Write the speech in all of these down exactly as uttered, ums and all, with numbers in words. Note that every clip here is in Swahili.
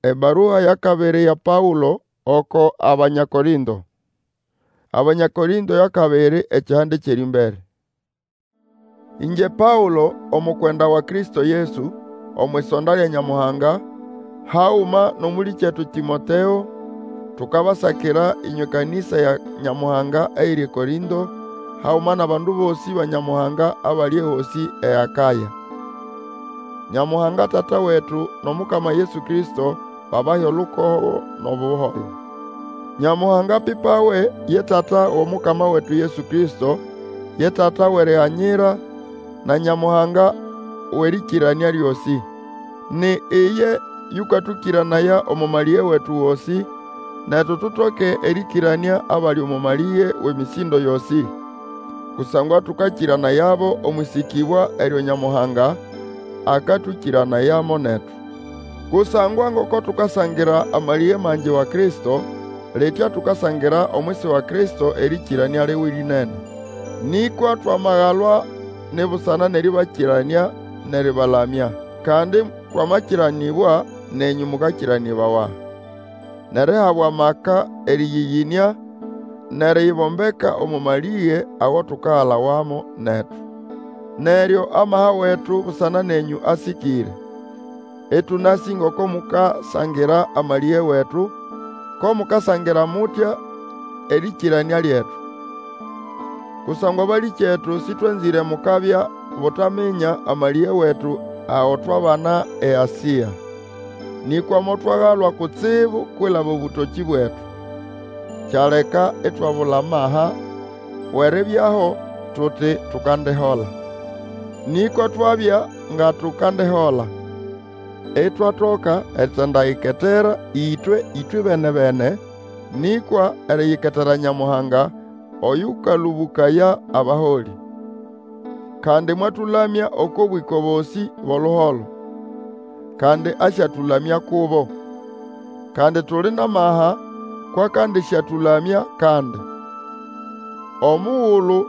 Ebarua ya kabiri ya Paulo oko Abanyakorindo. Abanyakorindo ya kabiri ekihande kiri mbere. Inje Paulo omukwenda wa Kristo Yesu omwisonda lya Nyamuhanga hauma n'omuli chetu Timoteo tukabasakira inywe kanisa ya Nyamuhanga eiri Korindo hauma na bandu bosi ba Nyamuhanga abali hosi e Akaya. Nyamuhanga tata wetu nomukama Yesu Kristo babayo lukoho nobuholo. Nyamuhanga pipawe ye tata omukama wetu Yesu Kristo ye tata were anyira na Nyamuhanga werikirania lyosi. Ni iye yukatukiranaya omumaliye wetu wosi na tututoke erikirania abali omumaliye wemisindo yosi. Kusangwa tukakirana yabo omwisikibwa eryo Nyamuhanga akatukirana yamo netu. Kusangwa ngoko tukasangira amaliye manje wa Kristo letya tukasangira omwisi wa Kristo erikirania lewirinene. Nikwa twamagalwa nebusana neribakirania neribalamya kandi twamakiranibwa nenyu mukakiranibawa. Nerehabwa maka eriyiyinia neribombeka omumaliye awo tukahalawamo netu. Neryo amaha wetu busana nenyu asikire. Etu nasi ngoko mukasangira amaliye wetu ko mukasangira mutya erikirania lyetu. Kusangwa bali chetu sitwenzire mukabya butamenya amaliye wetu aho twabana e Asia. Nikwa motwagalwa kutsibu kwilaba obutoki bwetu. Kyaleka etwabulamaha werebyaho tuti tukandehola. Nikwa twabya nga tukandehola. Etwatoka etandaiketera itwe itwe bene bene nikwa eriyiketera Nyamuhanga oyukalubukaya abaholi. Kandi mwatulamya oko bwikobosi boluholo. Kandi asyatulamya kubo. Kandi tuli namaha kwa kandi syatulamya kandi. Omuwulu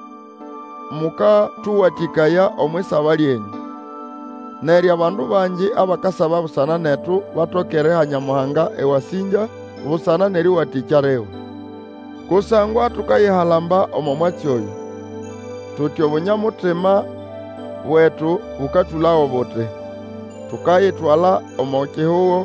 muka tuwatikaya omwisaba lyenyu. Nerya abandu banji abakasaba busana netu batokere ha Nyamuhanga ewasinja busana neriwatikya lewe. Kusangwa tukayihalamba omomwatsi oyu. Tuti obunyamutima wetu bukatulawo buti. Tukayitwala omokihuwo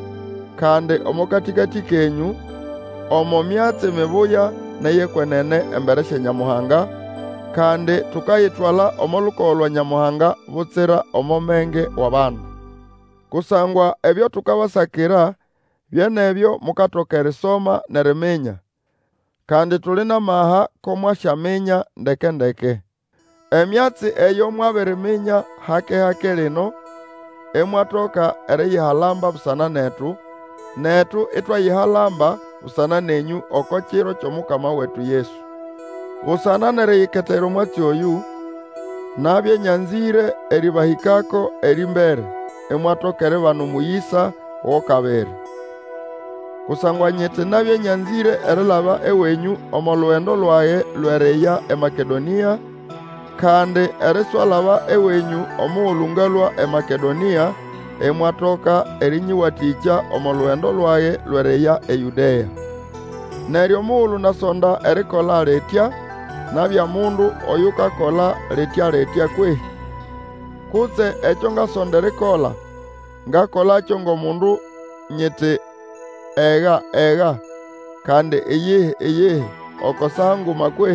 kandi omukatikati kenyu omo myatsi mibuya neyekwenene embere sya Nyamuhanga kandi tukayitwala omolukoho lwa Nyamuhanga butsira omomenge w'abandu. Kusangwa ebyo tukabasakira byenebyo mukatoka erisoma neriminya. Kandi tuli namaha ko mwasyaminya ndeke ndeke. Emyatsi eyo mwabiriminya hake hake lino emwatoka eriyihalamba busana netu netu itwayihalamba busana nenyu oko kiro ky'omukama wetu Yesu. Busana neriyiketera omwatsi oyu nabye nyanzire eribahikako erimbere emwatoka eribana omuyisa w'okabiri. Kusangwa nyete nabye nyanzire erilaba ewenyu omolwendo lwaye lwereya e Makedonia kandi eriswalaba ewenyu omuwulungalwa e Makedonia emwatoka erinyiwatikya omolwendo lwaye lwereya e Yudea. Neryo muwulu nasonda erikola letya nabya mundu oyukakola letya letya kwe. Kutse ekyo ngasonda erikola ngakola kyo ngomundu nyete ega ega kandi eyehe eyehe okosanguma kwe.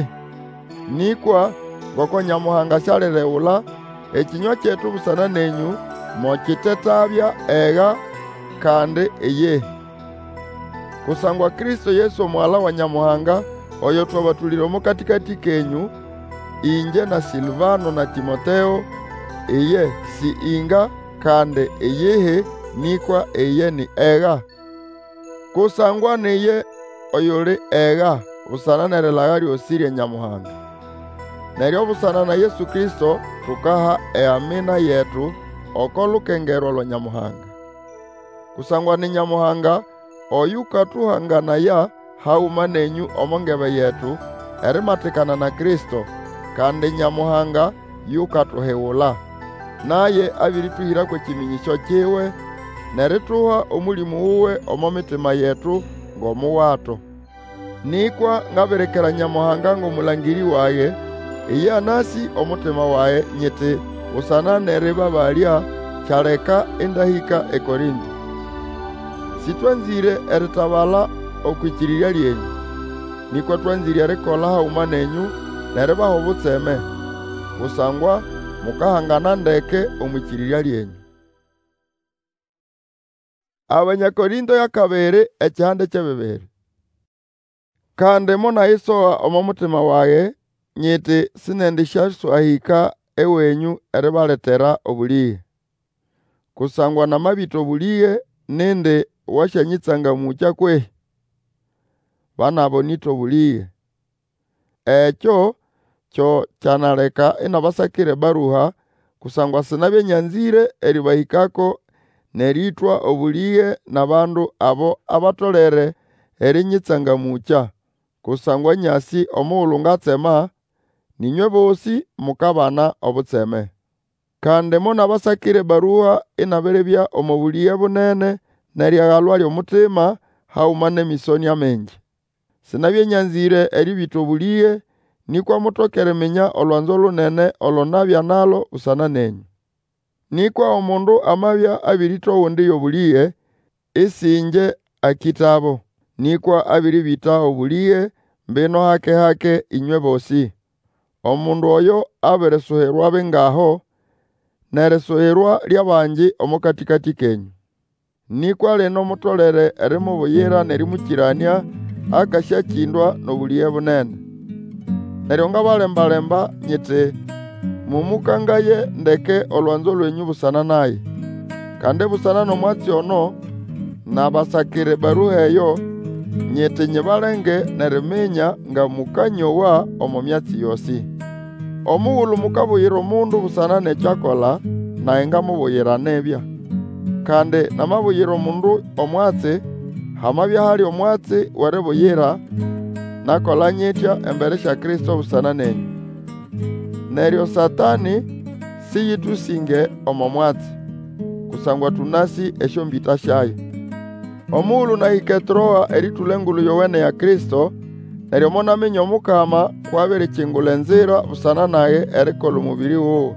Nikwa ngoko Nyamuhanga syalilewula ekinywa kyetu busana nenyu mokitetabya ega kandi eyehe. Kusangwa Kristo Yesu omwala wa Nyamuhanga oyo twabatulire omukatikati kenyu inje na Silvano na Timoteo eye si inga kandi eyehe nikwa eye ni ega. Kusangwa niye oyuli ega busana nerilaga lyosi lya Nyamuhanga. Neryo busana na Yesu Kristo tukaha eamina yetu oko lukengero lwa Nyamuhanga. Kusangwa ni Nyamuhanga oyukatuhanganaya hauma nenyu omongebe yetu erimatikana na Kristo kandi Nyamuhanga yukatuhewula. Naye abirituhira kwe kiminyisyo kyiwe nerituha omulimu uwe omo mitima yetu ng'omuwato. Nikwa ngaberekera Nyamuhanga ng'omulangiri waye, iya nasi omutima waye nyiti usana neriba balya kyaleka endahika eKorinto. Sitwanzire eritabala okwikirirya lyenyu, nikwa twanzire erikola hauma nenyu neribaha obutseme, kusangwa mukahangana ndeke omwikirirya lyenyu. Abanyakorinto ya kabiri ekihande kyebibiri. Kandi munayisoha omo mutima waye nyiti sinendishyaswahika ewenyu eribaletera obuliye, kusangwa namabita obuliye nindi wasyanyitsangamukya kwehi banabo nito obuliye. Ekyo kyo kyanaleka inabasakire baruha, kusangwa sinabye nyanzire eribahikako neritwa obuliye nabandu abo abatolere erinyitsangamukya, kusangwa nyasi omughulhu ngatsema, ninywe bosi mukabana obutseme. Kandi munabasakire baruha inabirebya omu buliye bunene neryaghalwa ly'omutima hauma n'emisoni amengi. Sinabye nyanzire eribita obuliye, nikwa mutoke eriminya olwanzo lunene olonabya nalo usana nenyu. Nikwa omundu amabya abirita owundi obuliye, isinje akitabo, nikwa abiribita obuliye mbino hake hake inywe bosi. Omundu oyo abirisuhirwa bingaho, nerisuhirwa lyabangi omu katikati kenyu. Nikwa lino mutolere erimubuyira nerimukirania akasyakindwa n'obuliye bunene. Neryo ngabalembalemba nyiti mumukangaye ndeke olwanzo lwenyu busana naye. Kandi busana n'omwatsi ono nabasakire baruha eyo nyiti nyibalenge neriminya nga mukanyowa omu myatsi yosi. Omughulhu mukabuyira omundu busana nekyakola, naye ngamubuyira nebya. Kandi namabuyira omundu omwatsi, hamabya hali omwatsi weribuyira, nakola nyitya embere sya Kristo busana nenyu. Neryo Satani siyitusinge omo mwatsi, kusangwa tunasi esyombita syayo. Omughulhu nahika Troa eritula engulu yowene ya Kristo, neryo monaminya Omukama kwabirikingula enzira busana naye erikola omubiri wuwe.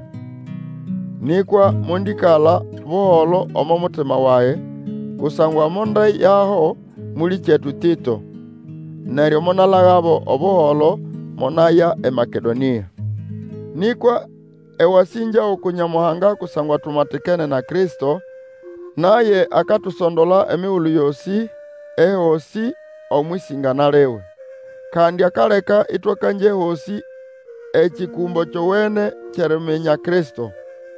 Nikwa mundikala buholo omo mutima waye, kusangwa monda yaho muli kyetu Tito. Neryo monalaghabo obuholo monaya eMakedonia. Nikwa ewasinja oku Nyamuhanga kusangwa tumatikene na Kristo, naye akatusondola emighulhu yosi ehosi omwisingana lewe. Kandi akaleka itwakanje hosi ekikumbo kyowene kyeriminya Kristo,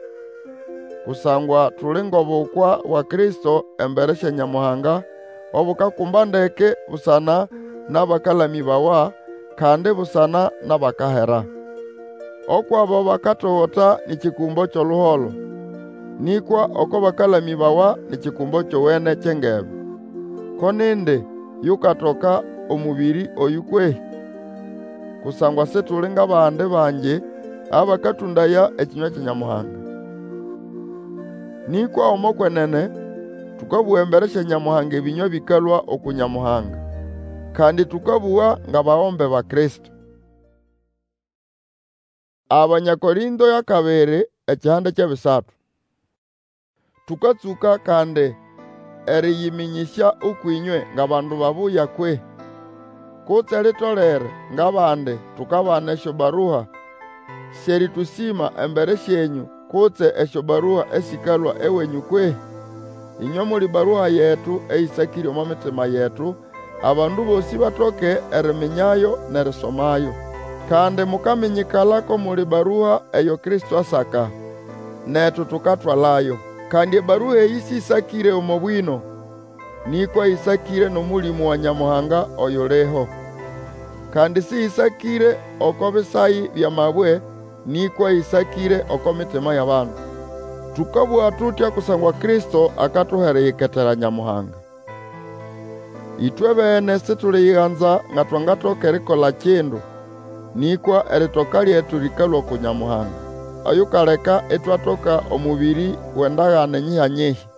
kusangwa tuli ng'obukwa wa Kristo embere sya Nyamuhanga obukakumba ndeke busana n'abakalamibawa kandi busana n'abakahera. Okwabo bakatoghota nikikumbo ky'oluholo, nikwa oko bakalamibawa nikikumbo kyowene ky'engebe. Konindi yukatoka omubiri oyu kwehi? Kusangwa situli ng'abandi bangi abakatundaya ekinywa kya Nyamuhanga. Nikwa omo kwenene tukabuwa embere sya Nyamuhanga ebinywa bikalwa oku Nyamuhanga, kandi tukabuwa ng'abahombe ba Kristo. Abanyakorinto ya kabiri ekihande ky'ebisatu. Tukatsuka kandi eriyiminyisya ukwinywe ng'abandu babuya kwe, kutse eritolere ng'abandi tukabana esyo baruha syeritusima embere syenyu, kutse esyo baruha esikalwa ewenyu kwe. Inywe muli baruha yetu eisakire omu mitima yetu, abandu bosi batoke eriminyayo nerisomayo. Kandi mukamenyikalako muli baruha eyo Kristo asaka, netu tukatwalayo. Kandi ebaruha eyi sisakire omu bwino, nikwa isakire n'omulimu wa Nyamuhanga oyoleho. Kandi siyisakire oko bisayi byamabwe, nikwa isakire oko mitima y'abandu. Tukabuwa tutya kusangwa Kristo akatuhereyeketera Nyamuhanga. Itwe bene situliyiganza nga twangatoka erikola kindu, nikwa eritoka lyetu likalwa ku Nyamuhanga. Ayukaleka etwatoka omubiri wendagane nyihanyihi,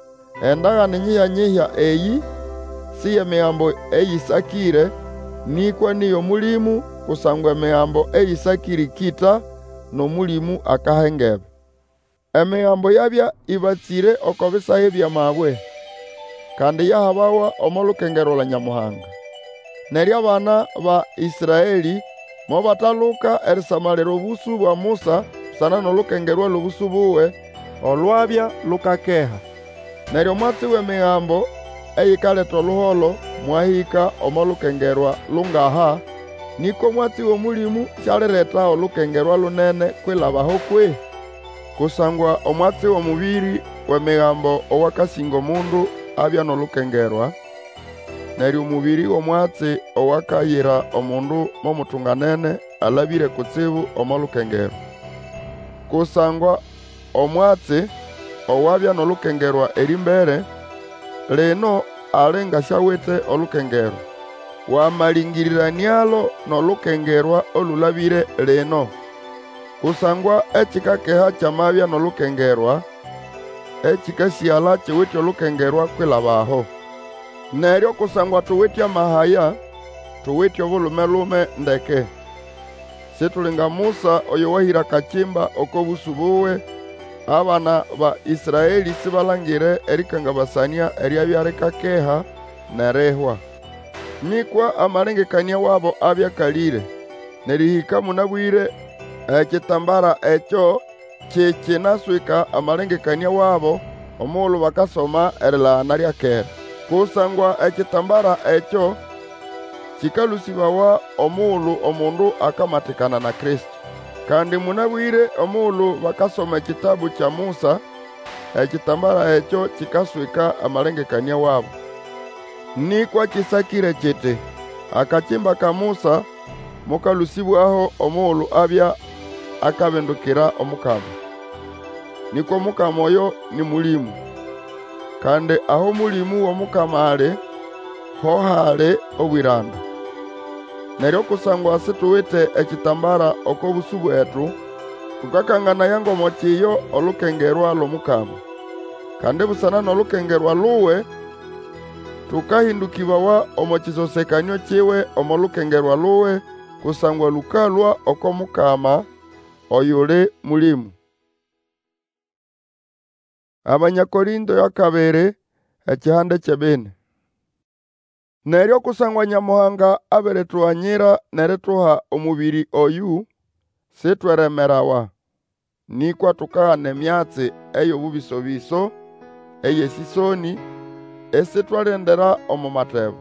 endagano nyihya-nyihya eyi si emigambo eyisakire, nikwa niyo mulimu, kusangwa emigambo eyisakire kita n'omulimu akahengebe. Emigambo yabya ibatsire oko bisahi byamabwe, kandi yahabawa omo lukengero lwa Nyamuhanga. Neryo abana ba Israeli mo bataluka erisamalira obusu bwa Musa sana n'olukengerwa l'obusu buwe olwabya lukakeha. Neryo mwatsi w'emigambo eyikaleta oluholo mwahika omo lukengerwa lungaha, niko mwatsi w'omulimu syalireta olukengerwa lunene kwilabaho kwe. Kusangwa omwatsi w'omubiri w'emigambo owakasinga omundu abya n'olukengerwa, neryo omubiri w'omwatsi owakayira omundu momutunganene alabire kutsibu omo lukengerwa. Kusangwa omwatsi owabya n'olukengerwa erimbere, lino ali ngasyawite olukengerwa, wamalingiriranialo n'olukengerwa olulabire lino. Kusangwa ekikakeha kyamabya n'olukengerwa, ekikasyala kiwite olukengerwa kwilabaho. Neryo kusangwa tuwite amahaya, tuwite obulume-lume ndeke. Situlinga Musa oyo wahira kachimba oko busu buwe, abana ba Israeli sibalangire erikangabasania eryabya rikakeha nerihwa. Nikwa amalengekania wabo abyakalire, nerihika munabwire ekitambara ekyo kikinaswika amalengekania wabo omulu bakasoma erilana lyakera. Kusangwa ekitambara ekyo kikalusibawa omulu omundu akamatikana na Kristo. Kandi munabwire omulu bakasoma ekitabu kya Musa, ekitambara ekyo kikaswika amalengekania wabo. Nikwa kisakire kiti, akachimba ka Musa mukalusibwaho omulu abya akabendukira omukama. Nikwo omukama oyo ni mulimu. Kandi aho mulimu w'omukama ali, ho hali obwiranda. Neryo kusangwa situwite ekitambara oko busu bwetu, tukakanganaya ngomo kiyo olukengerwa l'omukama. Kandi busana n'olukengerwa luwe, tukahindukibawa omo kisosekanyo kiwe omo lukengerwa luwe, kusangwa lukalwa oko mukama oyule mulimu. Abanyakorinto yakabere ekihande kyebine. Neryo kusangwa Nyamuhanga abiritwanyira nerituha omubiri oyu, sitweremerawa, nikwa tukahana emyatsi ey'obubisobiso ey'esisoni esitwalendera omu matebo.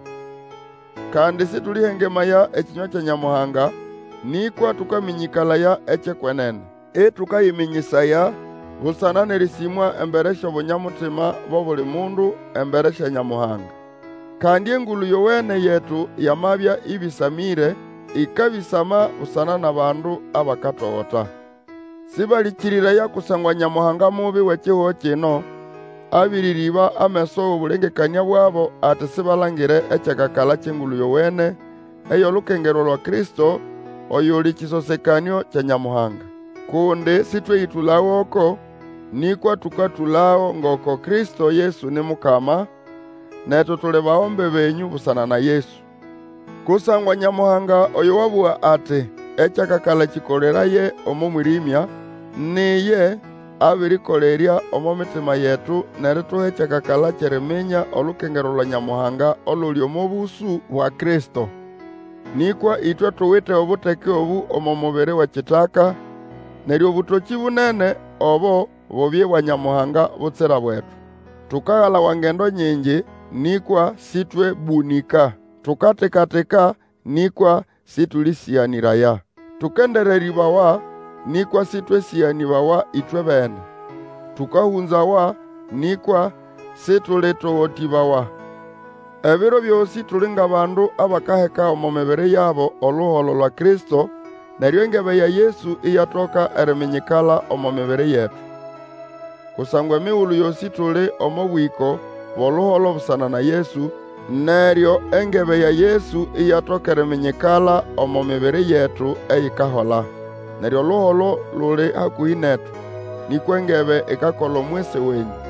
Kandi situlihengemaya ekinywa kya Nyamuhanga, nikwa tukaminyikalaya ekyekwenene, etukayiminyisaya busana nerisimwa embere sy'obunyamutima b'obuli mundu embere sya Nyamuhanga. Kandi engulu yowene yetu yamabya ibisamire, ikabisama busana n'abandu abakatogota. Sibalikirira kusangwa Nyamuhanga mubi w'ekihuho kino, abiririba ameso obulengekania bwabo ati sibalangire ekyakakala ky'engulu yowene ey'olukengero lwa Kristo oyuli kisosekanyo kya Nyamuhanga. Kundi sitweyitulawo oko, nikwa tukatulawo ngoko Kristo Yesu ni mukama, netu tuli bahombe benyu busana na Yesu. Kusangwa Nyamuhanga oyo wabuwa ati ekyakakala kikoleraye omo mwirimya, niye abirikolerya omo mitima yetu nerituha ekyakakala kyeriminya olukengero lwa Nyamuhanga oluli omo busu bwa Kristo. Nikwa itwe tuwite obuteke obu omo mubiri w'ekitaka, neryo obutoki bunene obo bubye bwa Nyamuhanga butsira bwetu. Tukaghala ngendo nyingi, nikwa sitwe bunika. Tukatekateka, nikwa situlisiyaniraya. Tukendereribawa, nikwa sitwe siyanibawa itwe bene. Tukahunzawa, nikwa situlitowotibawa. Ebiro byosi tulinga bandu abakaheka omu mibiri yabo oluholo lwa Kristo, neryo engebe ya Yesu iyatoka eriminyikala omu mibiri yetu. Kusangwa emiwulu yosi tuli omo bwiko bw'oluholo busana na Yesu, neryo engebe ya Yesu iyatoka eriminyikala omu mibiri yetu eyikahola. Neryo oluholo luli hakuhi netu, nikwo engebe ikakola omwese wenyu.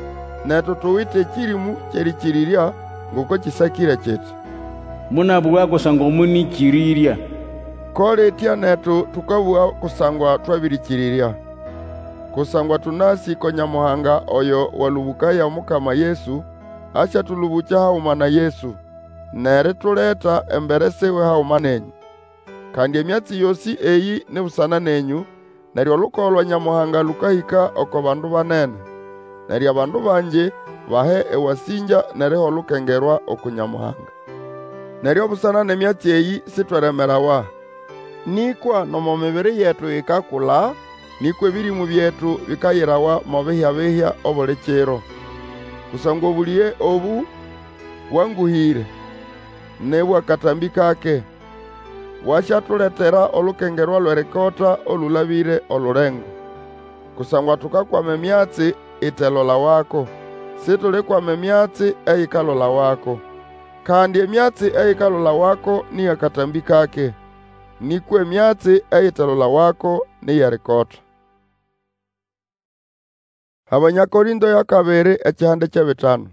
netu tuwite ekirimu kyerikiriria ngoko kisakire kiti munabugha kusangwa munikiriria. Koletya netu tukabugha kusangwa twabirikiriria. Kusangwa tunasi ko Nyamuhanga oyo walubukaya Omukama Yesu acha tulubucha hauma na Yesu nere tuleta embere sewe hauma nenyu. Kandi emyatsi yosi eyi nebusana nenyu neryo lukolwa Nyamuhanga lukahika oko bandu banene neryo abandu banje bahe ewasinja nereho lukengerwa oku Nyamuhanga. Neryo busana nemyatsi eyi sitweremerawa nikwa nomo mibiri yetu ikakula nikwe birimu byetu bikayirawa mu bihya-bihya obuli kiro. Kusangwa obuliye obu wanguhire nebwa katambi kake washyatuletera olukengerwa lwerikota olulabire olurengo. Kusangwa tukakwama emyatsi itelola wako situlikwama emyatsi eyikalola wako. Kandi emyatsi eyikalola wako niya katambi kake nikwe emyatsi eyitelola wako niyarikota. Abanyakorindo ya kabiri ekihande ky'ebitano.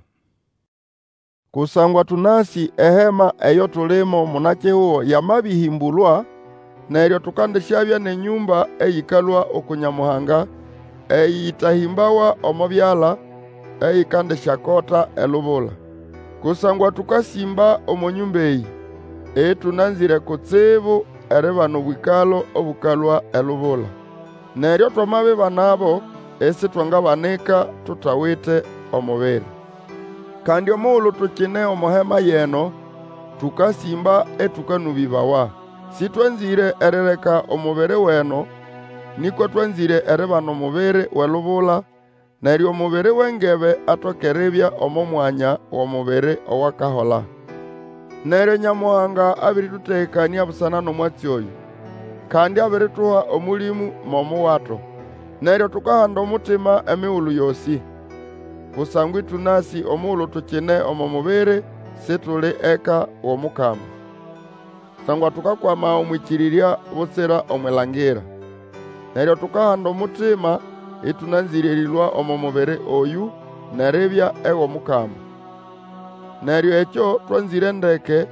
Kusangwa tunasi ehema eyo tulimo munakihuo yamabihimbulwa neryo tukandishabya nenyumba eyikalwa oku Nyamuhanga eyitahimbawa omu byala eyikandishakota elubula. Kusangwa tukasimba omu nyumba eyi etunanzire kutsibu eribana obwikalo obukalwa elubula. Neryo twamabiba nabo esi twangabanika tutawite omubiri. Kandi omuulu tukine omuhema yeno tukasimba etukanubibawa. Sitwanzire erireka omubiri weno nikwa twanzire eribana omubiri welubula neryo omubiri w'engebe atokeribya omu mwanya w'omubiri owakahola. Neryo Nyamuhanga abiritutekania busana n'omwatsi oyu kandi abirituha omulimu momuwato. Neryo tukahanda omutima emiulu yosi. Kusangwa itunasi omuulu tukine omu mubiri situli eka w'Omukama. Sangwa tukakwama omwikiriria butsira omwilangira. Neryo tukahanda omutima itunanzirilwa omu mubiri oyu neribya ew'Omukama. Neryo ekyo twanzire ndeke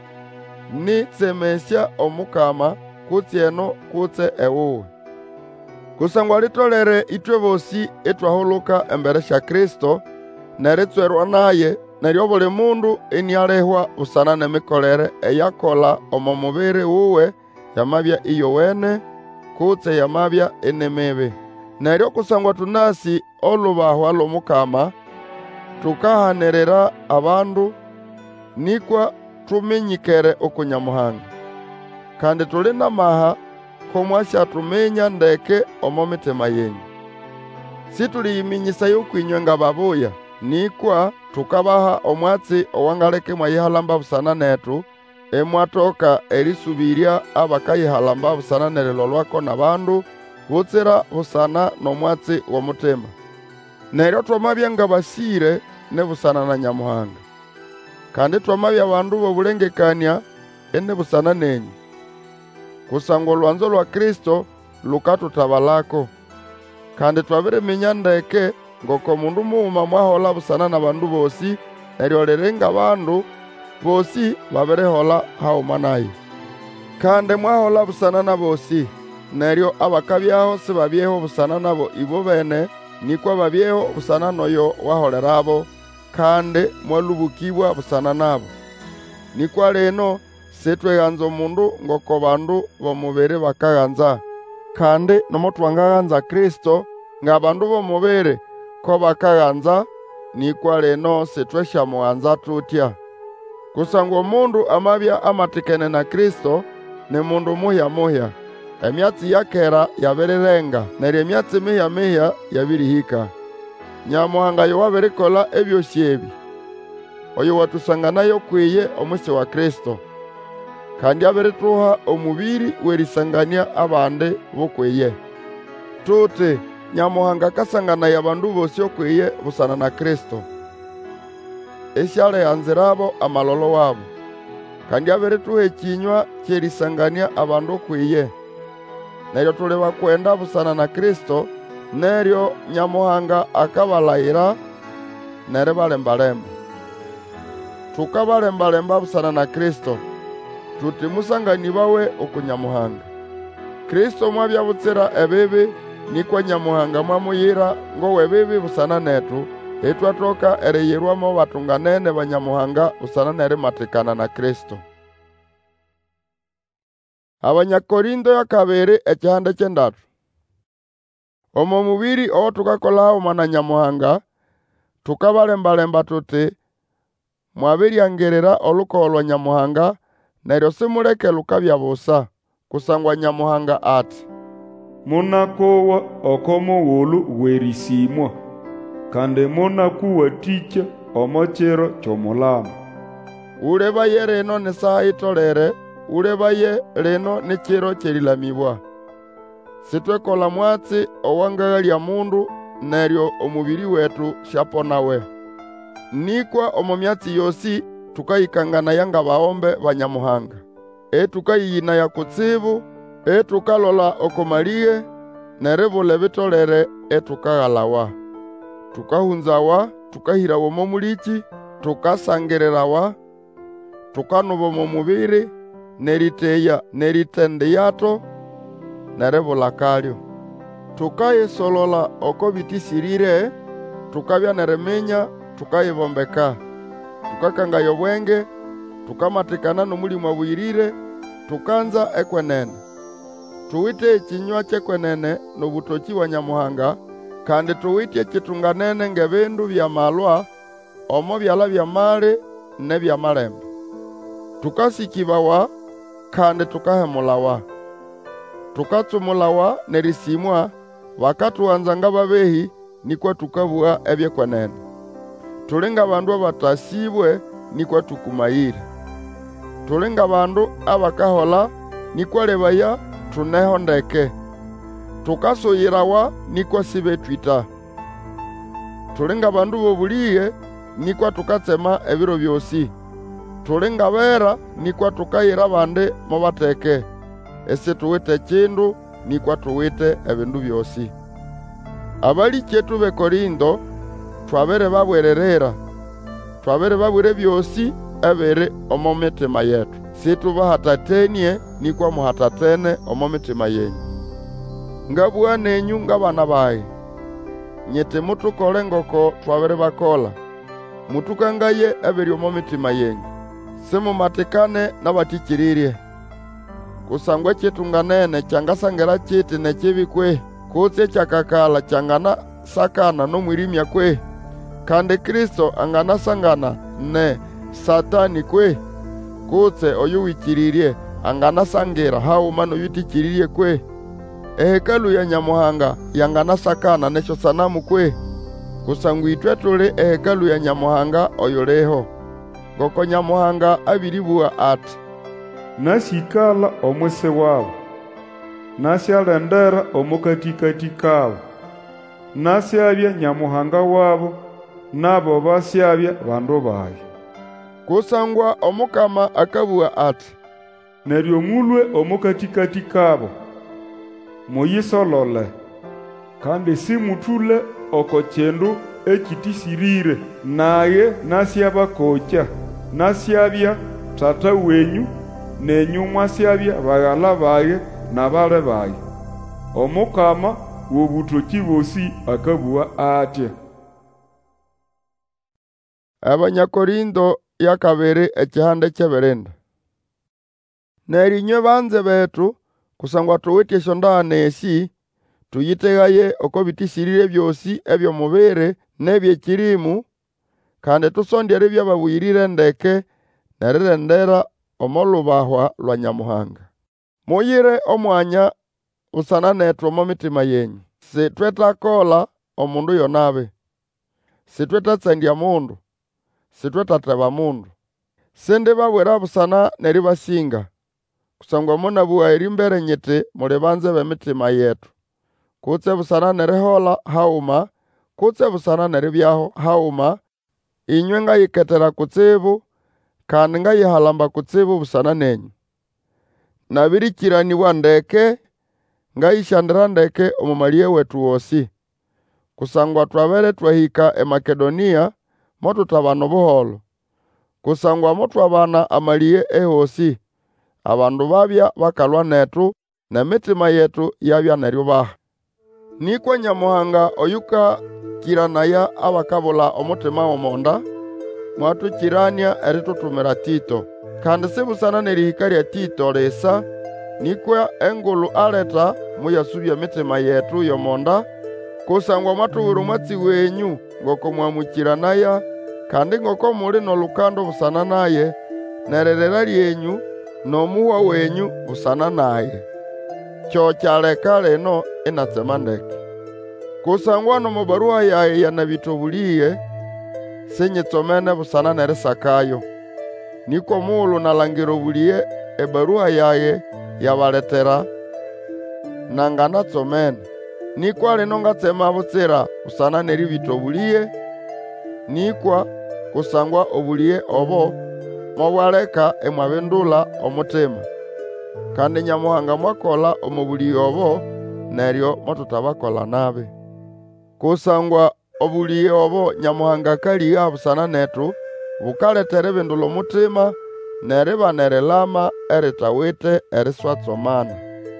nitsemesya Omukama kutsi eno kutse ewuwe. Kusangwa litolere itwe bosi etwahuluka embere sya Kristo neritswerwa naye neryo buli mundu enialehwa busana n'emikolere eyakola omu mubiri wuwe yamabya iyowene kutse yamabya enemibi. Neryo kusangwa tunasi olubahwa lw'Omukama tukahanirira abandu nikwa tuminyikere oku Nyamuhanga. Kandi tuli namaha komwasyatumenya ndeke omu mitima yenyu. Situliyiminyisa y'okwinywe nga babuya nikwa tukabaha omwatsi owangaleke mwayihalamba busana netu emwatoka erisubirya abakayihalamba busana nerilolwako n'abandu butsira busana n'omwatsi w'omutima. Neryo twamabya nga basire ne busana na Nyamuhanga. Kandi twamabya abandu b'obulengekania ene busana nenyu. Kusangwa olwanzo lwa Kristo lukatutabalako. Kandi twabiriminya ndeke ngoko mundu muuma mwahola busana n'abandu bosi neryo liringa abandu bosi babirihola hauma naye. Kandi mwahola busana na bosi neryo abakabyaho sibabyeho busana nabo ibo bene nikwa babyeho busana noyo waholerabo kandi mwalubukibwa busana nabo. Nikwa leno setweganza omundu ngoko bandu b'omubiri bakaganza kandi nomo twangaganza Kristo ng'abandu b'omubiri ko bakaganza nikwa leno setweshamuganza tutya. Kusangwa omundu amabya amatikene na Kristo ni mundu muhya muhya. Emyatsi yakera yabirirenga neryo emyatsi mihya mihya yabirihika. Nyamuhanga yo wabirikola ebyosi ebi oyo watusanganayo kwiye omwisi wa Kristo kandi abirituha omubiri werisangania abandi bukwiye. Tuti Nyamuhanga kasanganaye abandu bosi okwiye busana na Kristo esyalehanzirabo amalolo wabo kandi abirituha ekinywa kyerisangania abandu okwiye. Neryo tuli bakwenda busana na Kristo neryo Nyamuhanga akabalayira neri balembalemba. Tukabalembalemba busana na Kristo, tuti musanganibawe okunyamuhanga. Kristo mwabya butsira ebibi, nikwa nyamuhanga mwamuyira ngo webibi busana netu, etwatoka ereyirwamo batunganene banyamuhanga busana neri matikana na Kristo. Abanyakorindo ya kabiri ekihande kyendatu. Omo mubiri owo tukakolaho mana nyamuhanga, tukabalembalemba tuti mwabiryangerera olukoho lwa nyamuhanga, neryo simuleke lukabya busa, kusangwa nyamuhanga ati, munakowa okomughulu werisimwa, kandi munakuwatikya omochiro kyomulama. Ulebaye reno nesaha itolere, ulebaye reno nechiro kyerilamibwa. Sitwekola mwatsi owangagalya mundu, neryo omubiri wetu shaponawe. Nikwa omo myatsi yosi tukayikangana yanga baombe banyamuhanga. E tukayiyina ya kutsibu, e tukalola okomaliye, neribule bitolere e tukagalawa. Tukahunzawa, tukahirawo momulichi, tukasangererawa, tukanubo momubiri, neriteya neritendiyato, neribula kalyo. Tukayisolola oko bitisirire, tukabya neriminya, tukayibombeka. Tukakangaya obwenge, tukamatikana n'omulimo abwirire, tukanza ekwenene. Tuwite ekinywa kyekwenene n'obutoki wa nyamuhanga, kandi tuwite ekitunganene ng'ebindu byamalwa, omo byala byamali ne byamalembe. Tukasikibawa, kandi tukahemulawa. Tukatsumulawa nerisimwa, bakatuwanza ng'ababehi, nikwa tukabua ebyekwenene. Tulinga bandu abatasibwe, nikwa tukumayire. Tulinga bandu abakahola, nikwa lebaya tuneho ndeke. Tukasuyirawa, nikwa sibe twita. Tulinga bandu bobuliye, nikwa tukatsema ebiro byosi. Tulinga bera, nikwa tukayira bande mobateke. Ese tuwite kindu, nikwa tuwite ebindu byosi. Abali kyetu be Korindo, twabere babwererera, twabere babwire byosi ebere omo mitima yetu. Situbahatatenie, nikwa muhatatene omo mitima yenyu. Ngabua nenyu ngabana bayi, nyete mutukole ngoko twabere bakola. Mutukangaye eberi omo mitima yenyu. Simumatikane n'abatikiririe. Kusangwa ekitunganene kyangasangera kiti nekibi kwe, kutse kyakakala kyangana sakana n'omwirimya kwe, kandi Kristo anganasangana ne Satani kwe, kutse oyu wikiririe anganasangira hauma n'oyutikiririe kwe. Ehekalu ya nyamuhanga yanganasakana nesho sanamu kwe, kusangwa itwe tuli ehekalu ya nyamuhanga oyoleho. Ngoko nyamuhanga abiribua ati, nasikala omwese wabo, nasyalendera omukatikati kabo, nasyabya nyamuhanga wabo, nabo basyabya bandu baye. Kusangwa omukama akabua ati, neryo mulwe omukatikati kabo, muyisolole, kandi simutule oko kindu ekitisirire, naye nasyabakokya, nasyabya tata wenyu, nenyu mwasyabya baghala baye nabale baye. Omukama w'obutoki bosi akabua atya. Abanyakorindo ya kabiri ekihande ky'ebirinda. Neryo inywe banze betu, kusangwa tuwite eshondagano esi, tuyitegaye oko bitisirire byosi eby'omubiri n'eby'ekirimu, kandi tusondyere byababwirire ndeke nerirendera omolubahwa lwa nyamuhanga. Muyire omwanya busana netu omo mitima yenyu. Sitwetakola omundu yonabe. Sitwetatsandya mundu. Sitwetateba mundu. Sindi babwera busana neribasinga. Kusangwa munabua erimbere nyiti muli banze b'emitima yetu. Kutse busana nerihola hauma, kutse busana neribyaho hauma, inywe ngayiketera kutsibu, kandi ngayihalamba kutsibu busana nenyu. Nabirikiranibwa ndeke, ngayishandira ndeke omumaliye wetu wosi. Kusangwa twabere twahika e Makedonia, motutabana obuholo, kusangwa motwabana amaliye ehosi, abandu babya bakalwa netu, nemitima yetu yabya neryubaha. Nikwa Nyamuhanga oyukakiranaya abakabula omutima w'omonda, mwatukirania eritutumira Tito. Kandi sibusana nerihika lya Tito lisa, nikwa engulu aleta muyasubya emitima yetu y'omonda, kusangwa mwatuwira omwatsi wenyu ngoko mwamukiranaya, kandi ngoko muli n'olukando busana naye, nererera lyenyu n'omuhwa wenyu busana naye. Kyo kyaleka leno inatsema ndeke. Kusangwa nomu baruha yaye yanabitobuliye, sinyitsomene busana nerisakayo. Niko muulu nalangira obuliye ebaruha yaye yabaletera, nanganatsomene. Nikwa lino ngatsema butsira busana neribitobuliye, nikwa kusangwa obuliye obo mobwaleka emwabindula omutima. Kandi Nyamuhanga mwakola omubuliye obo, neryo motutabakola nabi. Kusangwa obuliye obo Nyamuhanga kaliha busana netu, bukaletera ebindula omutima, neriba nerilama eritawite eriswatsomana.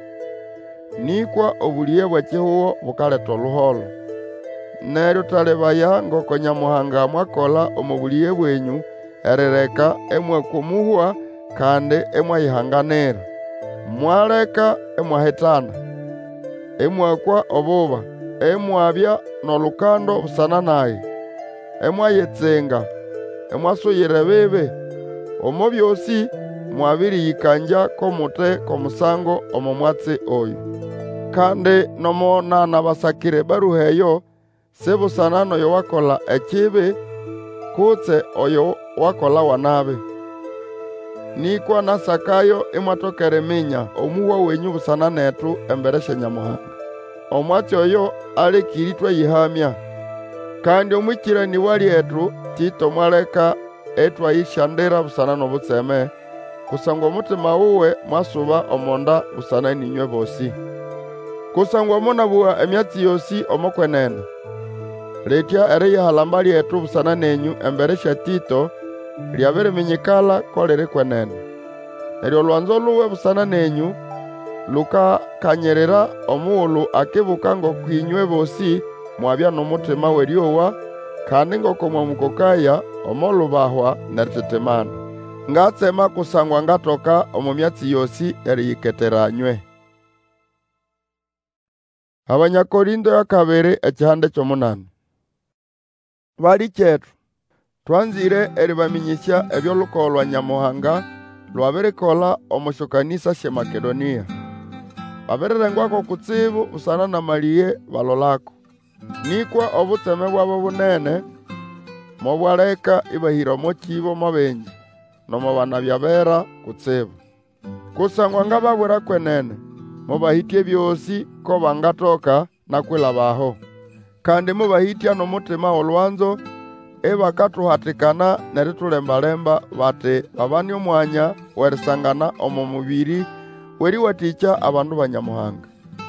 Nikwa obuliye bw'ekihuho bukaleta oluholo. Neryo talebaya ngoko Nyamuhanga mwakola omubuliye bwenyu, erireka emwakumuhwa kandi emwayihanganira. Mwaleka emwahitana, emwakwa obuba, emwabya n'olukando busana naye, emwayetsenga, emwasuyira bibi, omo byosi mwabiriyikanja komute komusango omo mwatsi oyo. Kandi nomo nanabasakire baruha eyo, sibusana n'oyo wakola ekibi, kutse oyo wakola wanabi. Nikwa nasakayo imwatokera eminya omuhwa wenyu busana netu embere sya Nyamuhanga. Omwatsi oyo alekiri twayihamya, kandi omwikiraniwa lyetu Tito mwaleka etwayishandira busana n'obutseme, kusangwa omutima wuwe mwasuba omonda busana ninywe bosi. Kusangwa munabuwa emyatsi yosi omokwenene, letya eriyihalamba lyetu busana nenyu embere sya Tito, lyabiriminyikala ko liri kwenene. Neryo olwanzo luwe busana nenyu lukakanyirira omuulu akibuka ngokwinywe bosi mwabya n'omutima weryowa, kandi ngoko mwamukokaya omolubahwa neritetemana. Ngatsema kusangwa ngatoka omu myatsi yosi eriyiketeranywe. Abanyakorindo ya kabiri ekihande ky'omunani. Bali kyetu, twanzire eribaminyisya eby'olukowo lwa Nyamuhanga lwabirikola omu syokanisa sya Makedoniya. Babirirengwako kutsibu busana na maliye balolako. Nikwa obutseme bwabo bunene mobwaleka ibahira omo kibo mobenji, nomo banabya bera kutsibu. Kusangwa ngababwira kwenene, mubahitye byosi ko bangatoka nakwilabaho. Kandi mubahitya n'omutima olwanzo, ebakatuhatikana neritulembalemba bati babani omwanya werisangana omu mubiri weriwatikya abandu ba Nyamuhanga.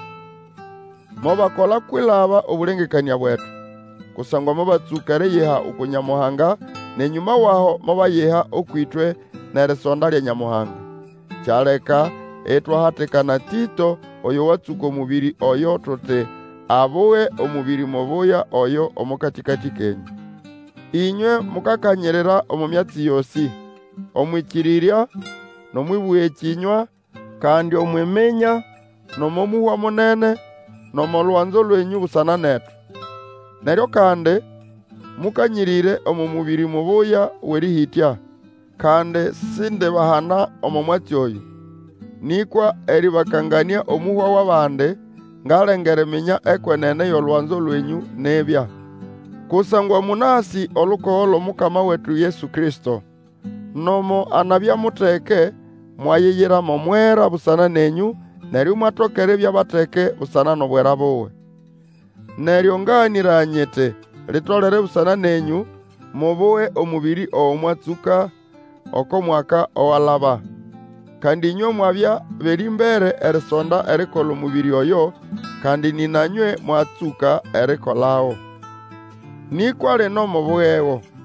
Mobakola kwilaba obulengekania bwetu, kusangwa mobatsuka eriyiha oku Nyamuhanga, nenyuma waho mobayiha okwitwe nerisonda lya Nyamuhanga. Kyaleka etwahatikana Tito oyo watsuka omubiri oyo tuti abuwe omubiri mubuya oyo omukatikati kenyu. Inywe mukakanyirira omu myatsi yosi, omwikirirya, nomwibuya ekinywa, kandi omwimenya, nomomuhwa munene, nomolwanzo lwenyu busana netu. Neryo kandi mukanyirire omu mubiri mubuya werihitya, kandi sindibahana omu mwatsi oyo. Nikwa eribakangania omuhwa w'abandi, ngalengera eminya ekwenene y'olwanzo lwenyu nebya. Kusangwa munasi olukowo l'omukama wetu Yesu Kristo, nomo anabya muteke mwayiyira momwera busana nenyu, neryo mwatokera ebyabateke busana n'obwera buwe. Neryo nganira nyete litolere busana nenyu, mubuwe omubiri owo mwatsuka oko mwaka owalaba. Kandi inywe mwabya berimbere erisonda erikola omubiri oyo, kandi ninanywe mwatsuka erikolawo. Nikwa lino mubuhewo,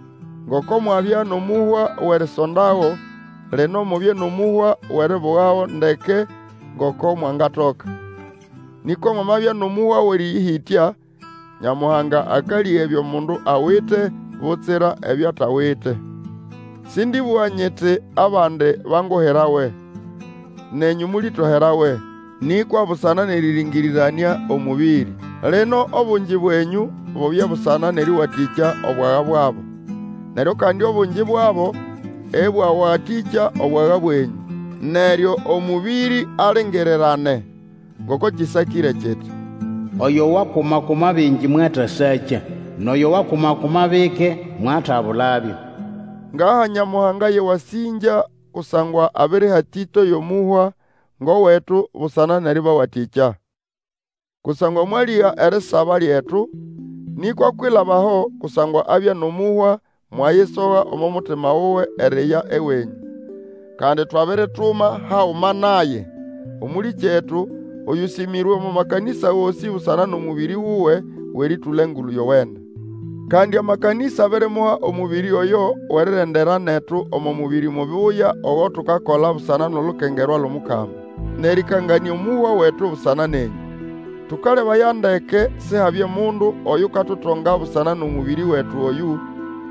ngoko mwabya nomuhwa werisondawo, leno mubye nomuhwa weribugawo ndeke ngoko mwangatoka. Niko mwamabya nomuhwa weriyihitya, Nyamuhanga akali ebyo mundu awite butsira ebyo atawite. Sindibugha nyiti abande bangoherawe, nenyu mulitoherawe, nikwa busana neriringirirania omubiri. Leno obungi bwenyu bubye busana neriwatikya obwaga bwabo, neryo kandi obungi bwabo ebwawatikya obwaga bwenyu, neryo omubiri alengererane ngoko kisakire kiti, oyo wakumakuma bingi mwatasakya, noyo wakumakuma bike mwatabulabyo. Ngaha Nyamuhanga ye wasinja kusangwa abere hatito yomuhwa ngo wetu busana neriba watikya. Kusangwa mwaliya erisaba lyetu, nikwa kwilabaho kusangwa abya nomuhwa mwayisoga omo mutima wuwe eriya ewenyu. Kandi twabere tuma hauma naye omuli kyetu oyusimirwe mu makanisa wosi busana n'omubiri wuwe weritulengulu yowene. Kandi amakanisa aberemuha omubiri oyo werirendera netu omo mubiri mubuya ogo tukakola busana n'olukengerwa lw'Omukama, nerikangania omuhwa wetu busana nenyu. Tukaleba yandeke sihabye mundu oyu katutonga busana n'omubiri wetu oyu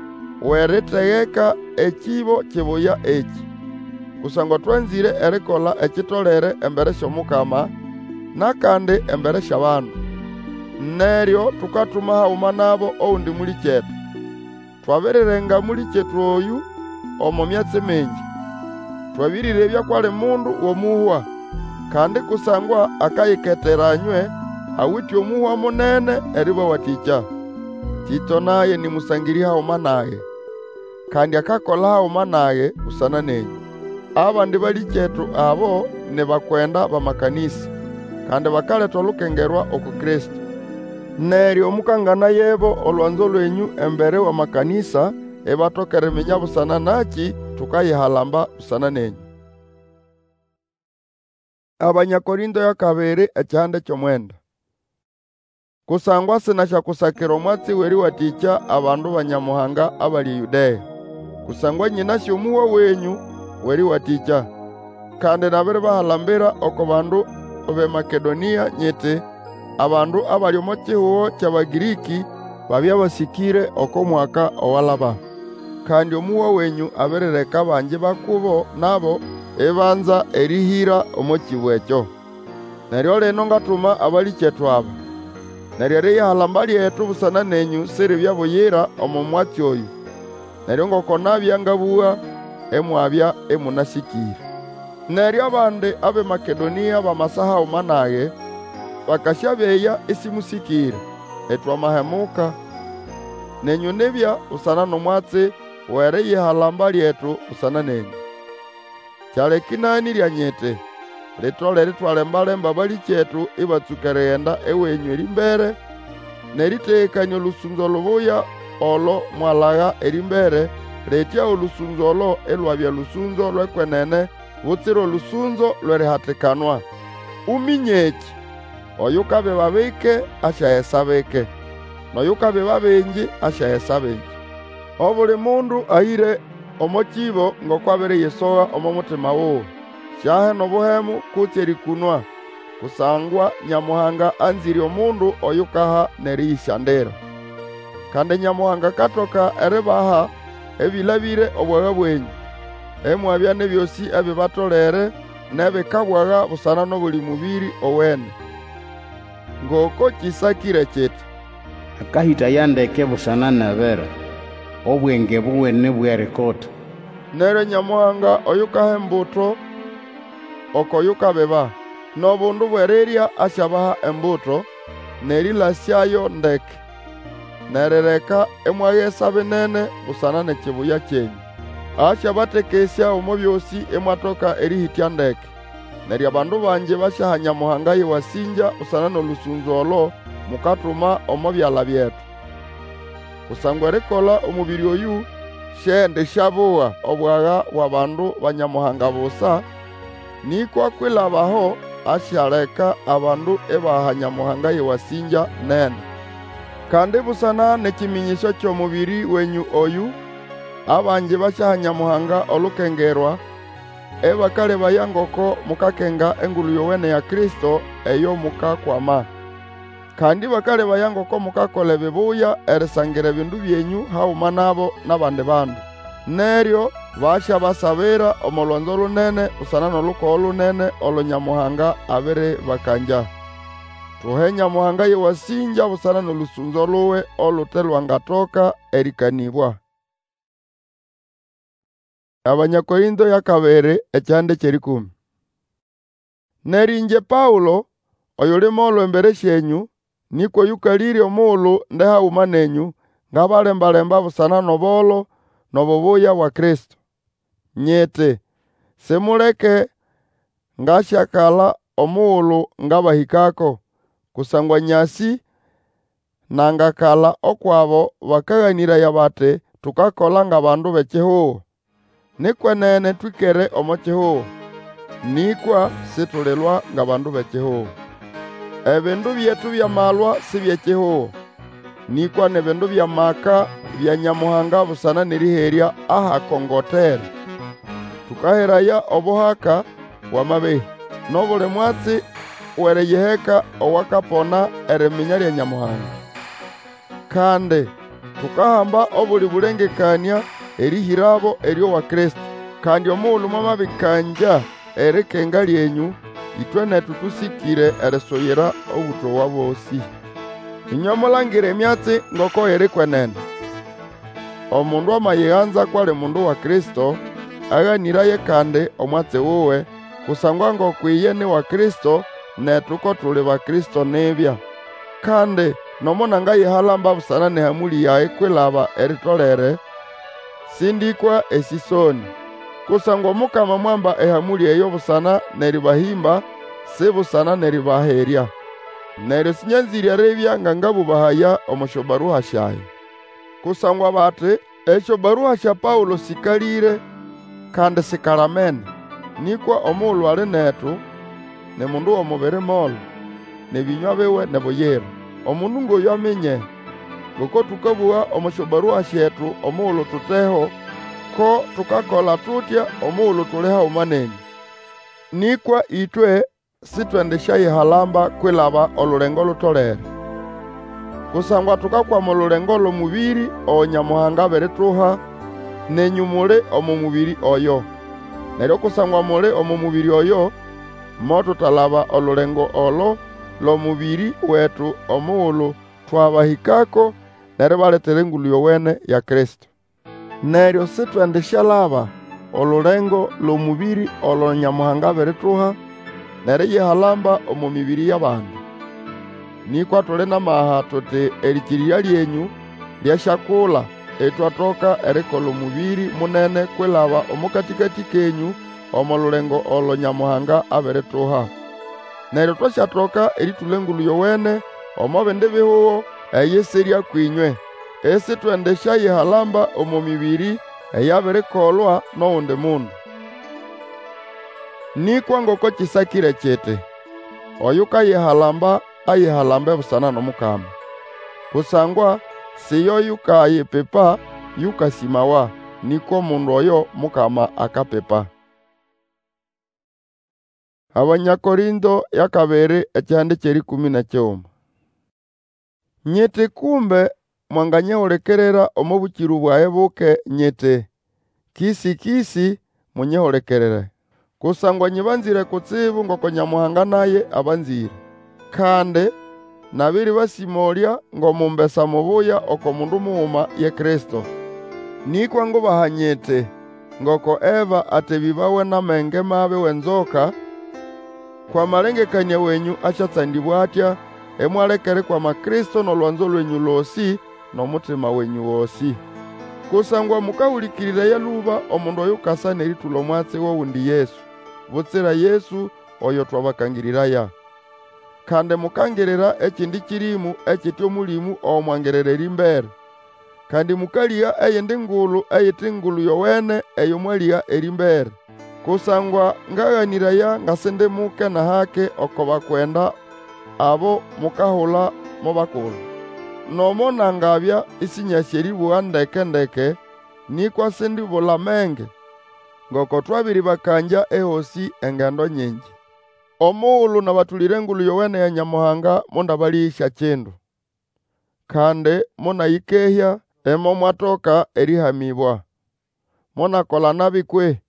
weritegeka ekibo kibuya eki, kusangwa twanzire erikola ekitolere embere sy'Omukama nakandi embere sy'abandu. Neryo tukatuma hauma nabo oundi muli kyetu. Twabirirenga muli kyetu oyu omo myatsi mingi, twabirire byakwali mundu w'omuhwa, kandi kusangwa akayiketeranywe awiti omuhwa munene eriba watikya. Tito naye nimusangiri hauma naye, kandi akakola hauma naye usana nenyu. Abandi bali kyetu abo ne bakwenda bamakanisa, kandi bakaleta olukengerwa oku Kristo. Neryo mukangana yebo olwanzo lwenyu embere wa makanisa ebatokere minya busana naki tukayihalamba busana nenyu. Abanyakorinto ya kabiri ekyande ky'omwenda. Kusangwa sinasha kusakira omwatsi weri watikya abandu banyamuhanga abali Yudeya, kusangwa nyinasya omuhwa wenyu weri watikya. Kandi nabere bahalambira oko bandu b'e Makedonia nyiti abandu abali omo kihuho ky'Abagiriki babya basikire oko mwaka owalaba. Kandi omuhwa wenyu aberereka bangi bakubo nabo ebanza erihira omo kibu ekyo. Neryo leno ngatuma abali kyetu aba, neryo eriyihalamba lyetu busana nenyu siribya buyira omo mwatsi oyu, neryo ngoko nabya ngabuwa emwabya emunasikire. Neryo abandi ab'e Makedonia bamasa hauma naye bakasyabeya isimusikire etwamahemuka, nenyu nibya usana n'omwatsi weriyihalamba lyetu usana nenyu. Kyaleka inani lya nyiti litole ritwalembalemba bali kyetu ibatsuka erighenda ewenyu erimbere, neritekania olusunzo lubuya olo mwalagha erimbere, letya olusunzo olo elwabya lusunzo lwekwenene butsira olusunzo lwerihatikanwa. Uminyeki oyukabe babike asyahesa bike, noyukabe babengi asyahesa bengi. Obuli mundu ahire omo kibo ngoko abiriyisoga omo mutima wuwe, syahe n'obuhemu kutse erikunwa, kusangwa Nyamuhanga anzire omundu oyukaha neriyisyandira. Kandi Nyamuhanga katoka eribaha ebilabire obwaga bwenyu, emwabya nebyosi ebibatolere nebikabwaga busana n'obuli mubiri owene. Ngoko kisakire kiti, akahita yandeke busana nabera, obwenge buwene bwerikota. Neryo Nyamuhanga oyukaha embuto oko yukabeba, n'obundu bwerirya asyabaha embuto nerilasyayo ndeke, nerireka emwaghesa binene busana n'ekibuya kyenyu. Asyabatekesya omo byosi emwatoka erihitya ndeke, neryo abandu bangi basyaha Nyamuhanga yewasinja busana n'olusunzo olo mukatuma omo byala byetu. Kusangwa erikola omubiri oyu syendi syabuwa obwaga bw'abandu ba Nyamuhanga busa, nikwa kwilabaho asyaleka abandu ebaha Nyamuhanga yewasinja nene. Kandi busana n'ekiminyisyo ky'omubiri wenyu oyu, abanji bashaha Nyamuhanga olukengerwa, ebakale bayangoko mukakenga engulu yowene ya Kristo eyo mukakwama. Kandi bakale bayangoko mukakola ebibuya erisangira ebindu byenyu hauma nabo n'abandi bandu. Neryo basha basabira omulwanzo lunene usana n'olukowo lunene olo Nyamuhanga abere bakanja. Tuhe Nyamuhanga yewasinja busana n'olusunzo luwe olute lwangatoka erikanibwa. Abanyakorinto ya kabere ekyande kyerikumi. Nerinje Paulo oyulimo olwembere syenyu nikwo yukalire omulu ndehauma nenyu ngabalembalemba busana nobolo nobubuya bwa Kristo. Nyete semuleke ngashyakala omulu ngabahikako kusangwa nyasi nangakala okwabo bakaghaniraya bate tukakola nga bandu bekihuho. Nikwenene twikere omo kihuho, nikwa situlilwa nga bandu bekihuho. Ebindu byetu byamalwa si byekihuho, nikwa nebindu byamaka bya Nyamuhanga busana neriherya ahakongotere. Tukaheraya obuhaka bwamabehi, nobuli mwatsi wereyiheka owakapona eriminya lya Nyamuhanga. Kandi tukahamba obuli bulengekania erihirabo eryo wa Kristo. Kandi omulu mwamabikanja erikenga lyenyu, itwe netu tusikire erisoyera obutowa bosi. Inywe mulangire emyatsi ngoko erikwenene. Omundu amayiganza kwali mundu wa Kristo, aghaniraye kandi omwatsi wuwe, kusangwa ngokwiye ni wa Kristo, netuko tuli ba Kristo nibya. Kandi nomona yihalamba busana nehamuli yae kwilaba eritolere, sindikwa esisoni. Kusangwa Mukama mwamba ehamuli eyo busana neribahimba, si busana neribaherya. Neryo sinyanzirya rebya nga ngabubahaya omushobaruha shayi. Kusangwa bati eshobaruha sha Paulo sikalire kandi sikalamene, nikwa omulu ali netu ne mundu w'omubiri molo, nebinywa biwe nebuyira. Omundu ngoyo amenye ngoko tukabuha omushobaruha syetu omulu tuteho, ko tukakola tutya omulu tuliha umanenyi. Nikwa itwe sitwendeshayihalamba kwilaba olulengo lutolere. Kusangwa tukakwama olulengo lw'omubiri owo Nyamuhanga aberituha, nenyu muli omu mubiri oyo. Neryo kusangwa muli omu mubiri oyo, mo tutalaba olulengo olo lw'omubiri wetu omulu twabahikako neribaletera engulu yowene ya Kristo. Neryo sitwendeshalaba olulengo lw'omubiri olo Nyamuhanga aberituha neriyihalamba omu mibiri y'abandu. Nikwa tuli namaha tuti erikirya lyenyu lyashakula etwatoka erikola omubiri munene kwilaba omukatikati kenyu omu lulengo olo Nyamuhanga aberituha. Neryo twashatoka eritula engulu yowene omu bindi bihuho eyiserya kwinywe, esi twendeshayihalamba omu mibiri eyabirikolwa n'owundi mundu. Nikwa ngoko kisakire kiti, oyu kayihalamba ayihalambe busana n'Omukama. Kusangwa siyo yukayipipa yukasimawa, nikwo mundu oyo Mukama akapipa. Abanyakorinto ya kabere ekyande kyerikumi na kyoma. Nyete kumbe mwanganyehulekerera omu bukiru bwaye buke, nyete kisi kisi munyehulekerere. Kusangwa nyibanzire kutsibu ngoko Nyamuhanga naye abanzire. Kandi nabiri basimolya ngomumbesa mubuya oko mundu muuma ye Kristo. Nikwa ngubaha nyete ngoko Eva atebibawe n'amenge mabe wenzoka, kwa malengekania wenyu achatsandibwa atya, emwalekere kwa makristo n'olwanzo lwenyu losi n'omutima wenyu wosi. Kusangwa mukahulikirira yaluba omundu oyo kasa neritulo mwatsi wowundi Yesu, butsira Yesu oyo twabakangiriraya. Kandi mukangirira ekindi kirimu ekiti omulimu omwangererera imbere. Kandi mukaliya eyindi ngulu eyiti ngulu yowene eyo mwaliya erimbere. Kusangwa ngaghaniraya ngasinde muke na hake oko bakwenda abo mukahula mo bakulu. Nomo nangabya isinyasi eribuha ndeke ndeke nikwa sindi bula menge, ngoko twabiri bakanja ehosi engendo nyingi. Omuulu nabatulire ngulu yowene ya Nyamuhanga mundabalisha chindu. Kandi munayikehya emo mwatoka erihamibwa. Munakola nabi kwe.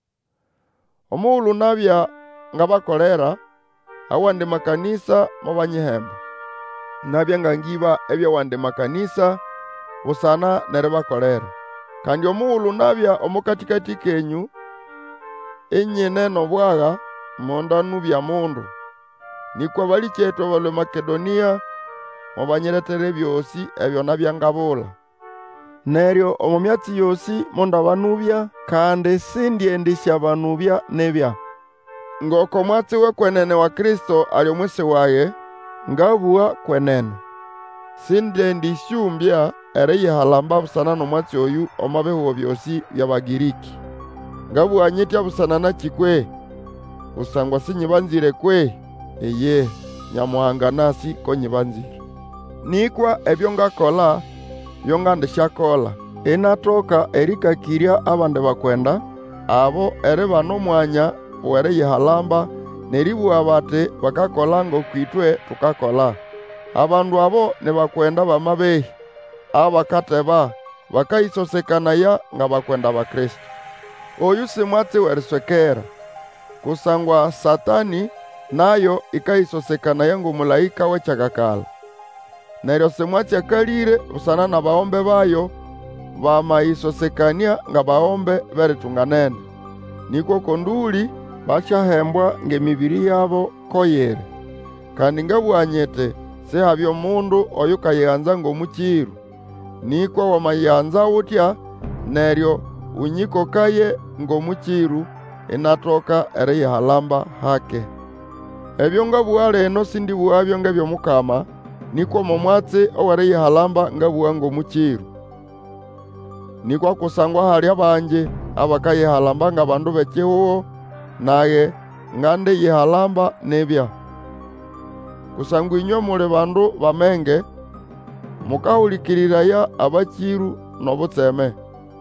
Omuulu nabya ngabakolera awandi makanisa mubanyihemba. Nabya ngangiba ebyo wandi makanisa busana nerebakolera. Kandi omuulu nabya omukatikati kenyu enyine nobwaga mondanu bya mundu. Nikwa bali cheto balwe Makedonia mubanyiretere byosi ebyo nabya ngabula. Neryo omumyatsi yosi mundabanubya kandi sindyendisya banubya nebya. Ngoko mwatsi we kwenene wa Kristo ali omwisi waye ngabua kwenene. Sindyendisyumbya ere yihalamba busana n'omwatsi oyu omabeho byosi by'Abagiriki. Ngabua nyitya busana na chikwe. Usangwa sinyibanzire kwe. Eye Nyamuhanga nasi ko nyibanzire. Nikwa ebyo ngakola byo ngandishakola. Inatoka erikakirya abandi bakwenda abo ere bano mwanya were yihalamba neribua bati bakakola ngo kwitwe tukakola. Abandu abo ne bakwenda bamabehi abakateba bakayisosekanaya nga bakwenda ba Kristo. Oyu si mwatsi weriswekera. Kusangwa Satani nayo ikayisosekanaya ngo mulaika wechakakala. Neryo si mwatsi akalire busana na baombe bayo bamayisosekania nga baombe beritunganene. Niko konduli bashahembwa ngemibiri yabo koyere. Kandi ngabwanyete sehabyo mundu oyu kayihanza ng'omukiru. Nikwa wamayihanza utya neryo unyikokaye ng'omukiru inatoka ere yihalamba hake. Ebyo ngabua leno sindibuabyo ngebyo Mukama, nikwa momwatsi owere yihalamba ngabua ng'omukiru. Nikwa kusangwa hali abanje abakayihalamba nga bandu bekihuho, naye ngande yihalamba nebya. Kusangwa inywe muli bandu bamenge mukahulikiriraya abakiru n'obutseme.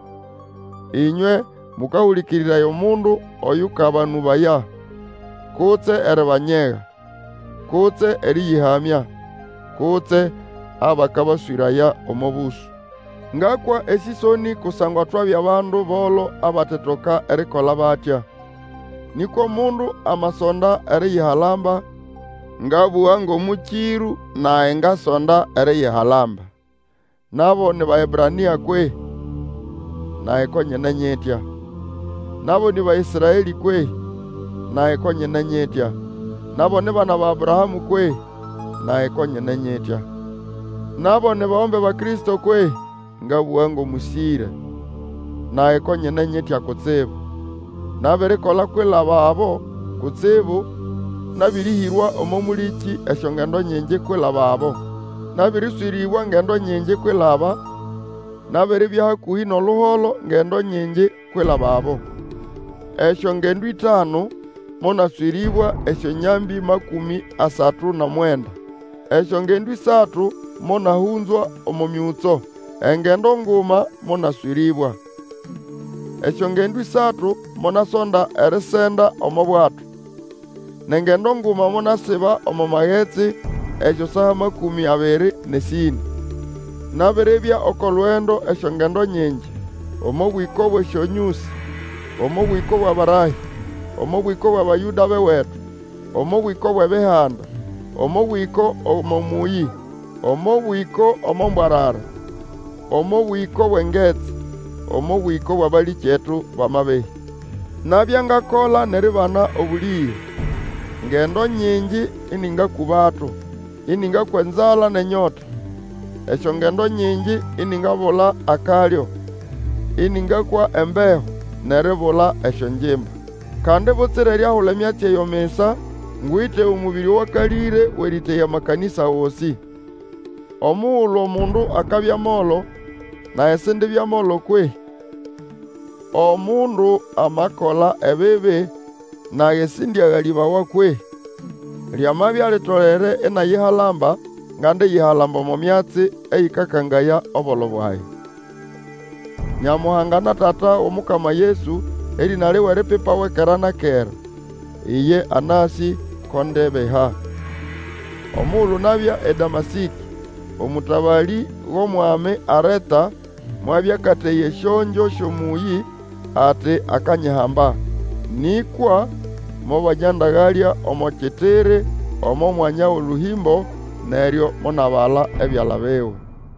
Inywe mukahulikiriraya omundu oyu kabanubaya, kutse ere banyega, kutse eri yihamya, kutse abakabaswiraya omubusu. Ngakwa esisoni kusangwa twabya bandu bolo abatetoka erikola batya. Niko mundu amasonda eri yihalamba ngabua ng'omukiru naye ngasonda ere yihalamba. Nabo ni Baebrania kwe naye ko nyene nyetya. Nabo ni Baisraeli kwe naye ko nyene nyetya. Nabo ni bana ba Abrahamu kwe naye ko nyene nyetya. Nabo ni baombe ba Kristo kwe ngabua ng'omusire naye ko nyene nyetya kutsibu. Nabirikola kwilaba abo kutsibu nabirihirwa omomuliki esyo ngendo nyingi kwilaba abo. Nabiriswiribwa ngendo nyingi kwilaba. Nabiribya hakuhi n'oluholo ngendo nyingi kwilaba abo. Esyo ngendo itano munaswiribwa esyo nyambi makumi asatu na mwenda. Esyo ngendo isatu munahunzwa omomyutso. Engendo nguma munaswiribwa. Esyo ngendo isatu munasonda erisenda omobwato. Nengendo nguma munasiba omomagetsi esyo saha makumi abiri nesini. Nabiribya okolwendo esyo ngendo nyingi omobwiko bw'esyonyusi, omobwiko bw'abarahi, omobwiko bw'abayuda bewetu, omobwiko bw'ebihanda, omobwiko omomuyi, omobwiko omombwarara, omobwiko bw'engetsi, omobwiko bw'abali chetu bamabehi. Nabya ngakola neribana obuliyo. Ngendo nyingi ininga kubato, ininga kwenzala nenyota. Esyo ngendo nyingi ininga bula akalyo, ininga kwa embeho neribula esyo njimba. Kandi butsire lyahula emyatsi eyomesa ngwite omubiri wakalire weriteya makanisa wosi. Omuulu omundu akabya molo naye sindibya molo kwe. Omundu amakola ebibi naye sindyagalibawa kwe. Lyamabya litolere enayihalamba ngande yihalamba mu myatsi eyikakangaya obolo bwayo. Nyamuhanga na tata omukama Yesu eri naliwe ripipa wekerana kera. Iye anasi kondebeha. Omulu nabya edamasiki. Omutabali w'omwami Areta mwabya kateye eshonjo shomuyi ate akanyihamba. Nikwa mobanyandagalya omo kitere omo mwanya w'oluhimbo neryo monabala ebyala biwe.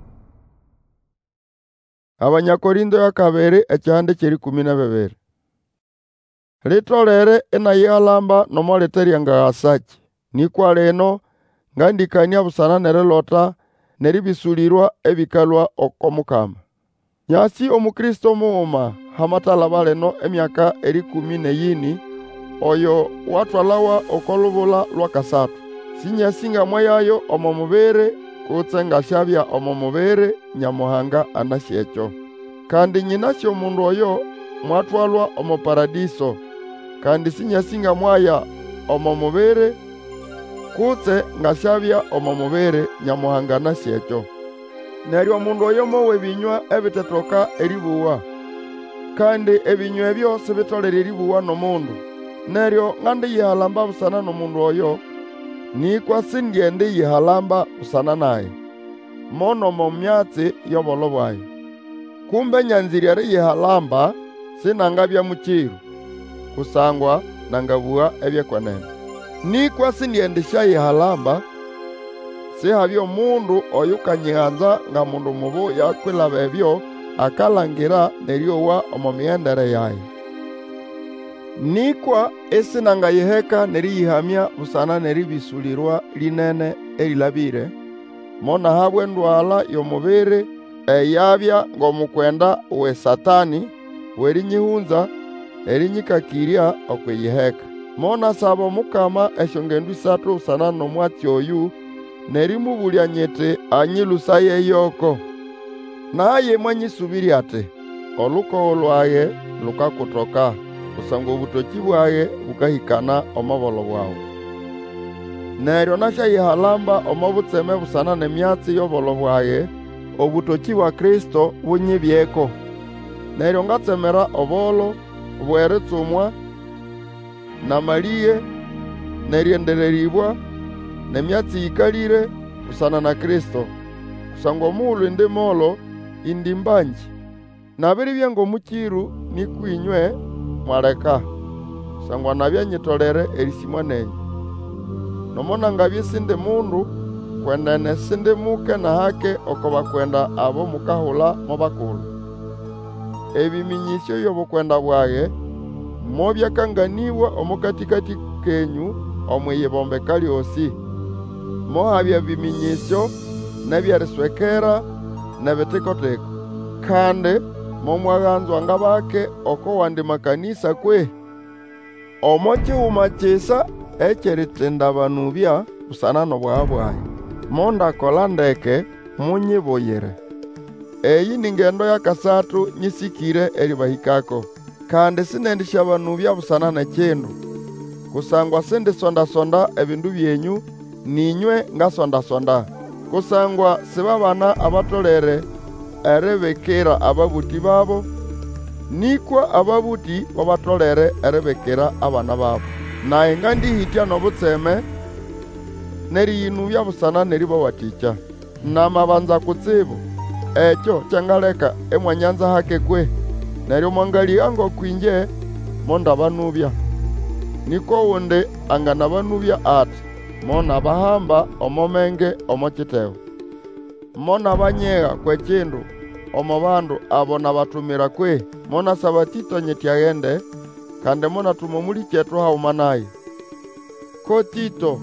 Abanyakorindo ya kabiri ekyande kyeri kumi na bibiri. Litolere enayihalamba nomoliteryangaghasachi. Nikwa lino ngandikania busana nerilota neribisulirwa ebikalwa okomukama. Nyasi omukristo muuma hamatalaba lino emyaka eri kumi neyini oyo watwalawa okolubula lwa kasatu. Sinyasinga mwayayo omo mubere kutse ngashabya omo mubere Nyamuhanga anasyekyo. Kandi nyinasyo omundu oyo mwatwalwa omo paradiso. Kandi sinyasinga mwaya omo mubere kutse ngashabya omo mubere Nyamuhanga anasyekyo. Neryo omundu oyo mowe binywa ebitetoka eribuwa. Kandi ebinywa ebyo sibitolere eribuwa n'omundu. Neryo ngandiyihalamba busana n'omundu oyo, nikwa sindyende yihalamba busana naye. Mono mo myatsi y'obolo bwayo. Kumbe nyanziri eriyihalamba sinangabya mukiru, kusangwa nangabuwa ebyekwenene. Nikwa sindyende syayihalamba, sihabya omundu oyo kanyihanza nga mundu mubu yakwilaba ebyo akalangira neryowa omo mighendere yaye. Nikwa esinangayiheka neriyihamya busana neribisulirwa linene erilabire, mona habwe endwala y'omubiri eyabya ng'omukwenda we Satani werinyihunza erinyikakirya okwiyiheka. Mona saba omukama esyongendu isatu busana n'omwatsi oyu nerimubulya nyiti anyilusaye eyoko. Naye mwanyisubiri ati, olukowo lwaye lukakutoka, kusangwa obutoki bwaye bukahikana omobolo bwawu. Neryo nasyayihalamba omo butseme busana n'emyatsi y'obolo bwaye, obutoki bwa Kristo bunyibyeko. Neryo ngatsemera obolo bweritsumwa namaliye neryendereribwa nemyatsi yikalire busana na Kristo. Kusangwa omuulu indi molo indi mbanji. Nabiribya ng'omukiru nikwinywe mwaleka. Kusangwa nabya nyitolere erisimwa nenyu. Nomona ngabye sindi mundu kwenene sindi muke na hake oko bakwenda abo mukahula mo bakulu. Ebiminyisyo y'obukwenda bwaye mobyakanganiibwa omukatikati kenyu omwiyibombeka lyosi. Mohabya biminyisyo nebyeriswekera nebitikotiko. Kandi momwaganzwa ngabake oko wandi makanisa kwe. Omo kighuma kisa ekyeritindabanubya busana n'obwaha bwaye. Mondakola ndeke munyibuyire. Eyi ningendo ya kasatu nyisikire eribahikako. Kandi sinendishabanubya busana n'ekindu. Kusangwa sindisonda-sonda ebindu byenyu, ninywe ngasonda-sonda. Kusangwa sibabana abatolere eribekera ababuti babo, nikwa ababuti babatolere eribekera abana babo. Naye ngandihitya n'obutseme neriyinubya busana neribawatikya. Namabanza kutsibu, ekyo kyangaleka emwanyanza hake kwe. Neryo mwangaliya ng'okwinje mondabanubya. Niko wundi anganabanubya ati, mona bahamba omomenge omo kiteho. Mona banyega kwekindu omo bandu abo nabatumira kwe. Mona saba Tito nyiti aghende, kandi mona tumomuli kyetu hauma naye. Ko Tito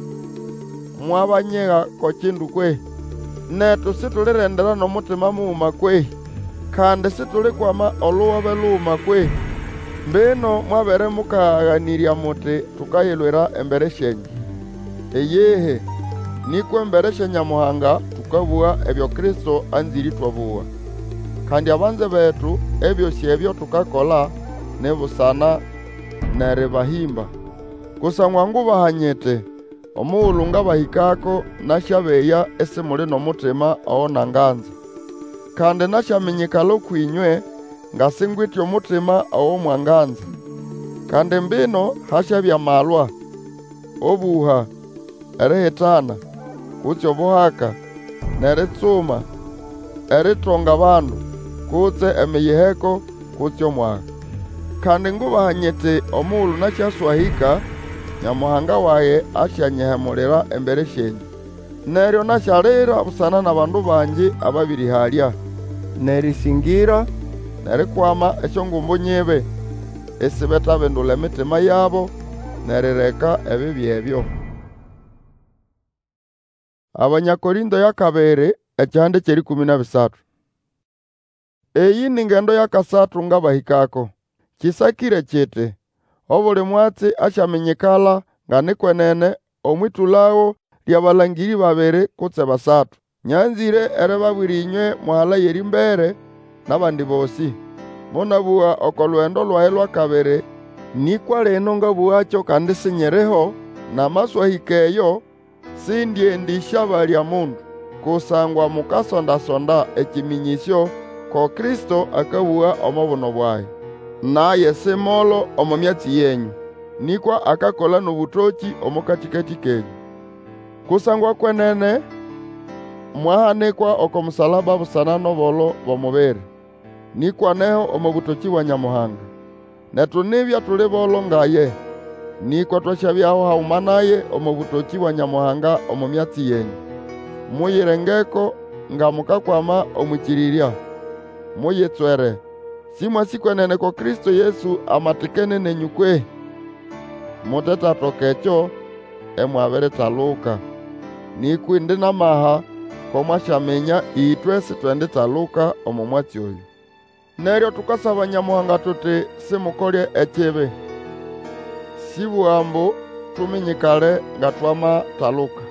mwabanyega ko kindu kwe. Netu situlirendera n'omutima muuma kwe, kandi situlikwama oluwobe luuma kwe. Mbino mwabere mukaghanirya muti tukayilwira embere syenyu. Eyehe, nikwe embere sya Nyamuhanga tukabuwa ebyo Kristo anziri twabuwa. Kandi abanze betu ebyosi ebyo tukakola nebusana neribahimba. Kusangwa ngubahanyite omughulu ngabahikako nasyabeya esimuli n'omutima owo nanganza. Kandi nasyaminyikala okwinywe ngasingwitye omutima ow'omwanganza. Kandi mbino hashabya malwa, obuha, erihitana, kutse obuhaka, neritsuma, eritonga bandu, kutse emiyiheko, kutse omwaga. Kandi ngubaha nyiti omuulu nasyaswahika, Nyamuhanga waye asyanyehemulira embere syenyu. Neryo nasyalira busana n'abandu banji ababirihalya, nerisingira, nerikwama esyongumbu nyibi, isibetabindula emitima yabo, nerireka ebibi ebyo. Abanyakorinto ya kabiri, ekihande ky'erikumi na bisatu. Eyi ni ngendo ya kasatu ngabahikako. Kisakire kiti, obuli mwatsi asyaminyikala nga nikwenene omwitulawo lyabalangiri babiri kutse basatu. Nyanzire eribabwira inywe muhala y'erimbere n'abandi bosi. Munabuwa oko lwendo lwayi lwa kabiri, nikwa lino ngabuwakyo kandi sinyiriho, namaswahika eyo sindyendisya lya mundu, kusangwa mukasonda-sonda ekiminyisyo ko Kristo akabuwa omo buno bwayi. Naye simolo omo myatsi yenyu, nikwa akakola n'obutoki omu katikati kenyu. Kusangwa kwenene mwahanikwa oko musalaba busana n'obolo bw'omubiri, nikwa neho omu butoki bwa Nyamuhanga. Netu nibya tuli bolo ngaye, nikwa twashabyaho hauma naye omu butoki bwa Nyamuhanga omu myatsi yenyu. Muyirengeko nga mukakwama omwikirirya, muyitswere. Simwasikwenene ko Kristo Yesu amatikene nenyu kwe. Mutetatoka ekyo emwabiritaluka. Nikwa indi namaha ko mwashamenya itwe sitwenditaluka omu mwatsi oyu. Neryo tukasaba Nyamuhanga tuti simukolye ekibi. Sibuambu tuminyikale nga twamataluka.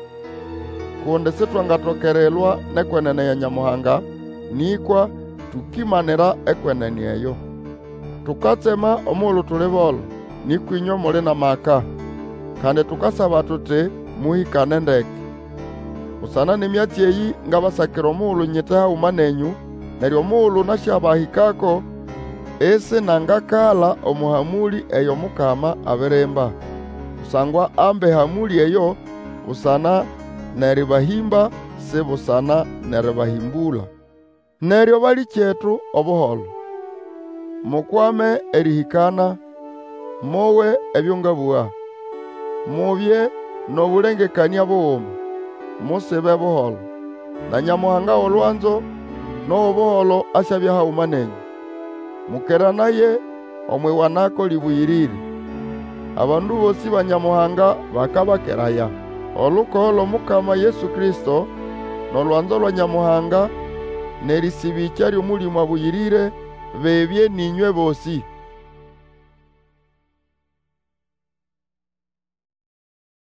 Kundi sitwangatokerelwa nekwenene ya Nyamuhanga, nikwa tukimanira ekwenene eyo. Tukatsema omulu tuli bolo, nikwa inywe muli na maka. Kandi tukasaba tuti muhikane ndeke. Usana n'emyatsi eyi ngabasakira omulu nyite hauma nenyu, neryo omulu nasyabahikako, esi nangakala omuhamuli eyo Mukama abirimba. Kusangwa ambe hamuli eyo busana neribahimba, si busana neribahimbula. Neryo bali kyetu obuholo, mukwame erihikana, mowe ebyo ngabuwa, mubye n'obulengekania buwuma, musibe buholo. Na Nyamuhanga olwanzo n'obuholo asyabya hauma nenyu. Mukeranaye omwiwanako libuyirire. Abandu bosi ba Nyamuhanga bakabakeraya. Olukoholo Mukama Yesu Kristo n'olwanzo lwa Nyamuhanga nerisibikya ly'omulimo abuyirire bebye ninywe bosi.